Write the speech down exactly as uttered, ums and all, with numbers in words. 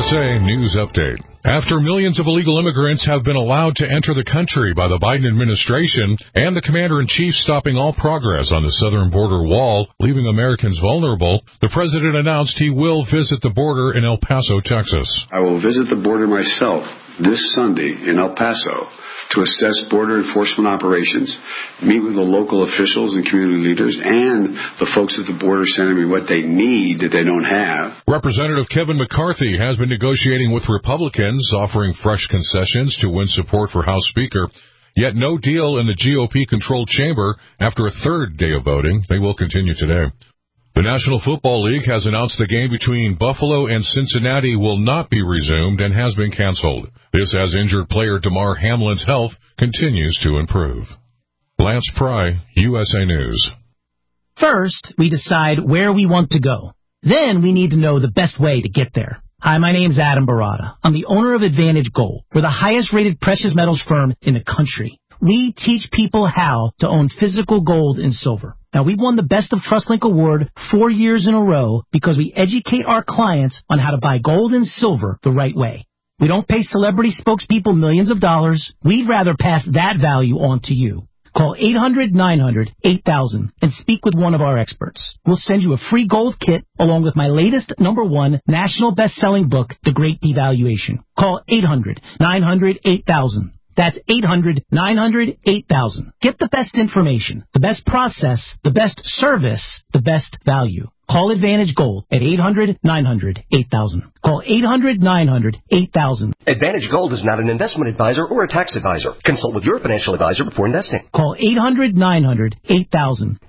S A News Update. After millions of illegal immigrants have been allowed to enter the country by the Biden administration and the commander-in-chief stopping all progress on the southern border wall, leaving Americans vulnerable, the president announced he will visit the border in El Paso, Texas. I will visit the border myself this Sunday in El Paso to assess border enforcement operations, meet with the local officials and community leaders, and the folks at the border sending me what they need that they don't have. Representative Kevin McCarthy has been negotiating with Republicans, offering fresh concessions to win support for House Speaker. Yet no deal in the G O P-controlled chamber after a third day of voting. They will continue today. The National Football League has announced the game between Buffalo and Cincinnati will not be resumed and has been canceled. This as injured player Damar Hamlin's health continues to improve. Lance Pry, U S A News. First, we decide where we want to go. Then we need to know the best way to get there. Hi, my name's Adam Barada. I'm the owner of Advantage Gold. We're the highest-rated precious metals firm in the country. We teach people how to own physical gold and silver. Now, we've won the Best of TrustLink Award four years in a row because we educate our clients on how to buy gold and silver the right way. We don't pay celebrity spokespeople millions of dollars. We'd rather pass that value on to you. Call eight hundred nine hundred eight thousand and speak with one of our experts. We'll send you a free gold kit along with my latest number one national best-selling book, The Great Devaluation. Call eight hundred nine hundred eight thousand. That's eight hundred nine hundred eight thousand. Get the best information, the best process, the best service, the best value. Call Advantage Gold at eight hundred nine hundred eight thousand. Call eight hundred nine hundred eight thousand. Advantage Gold is not an investment advisor or a tax advisor. Consult with your financial advisor before investing. Call eight hundred nine hundred eight thousand.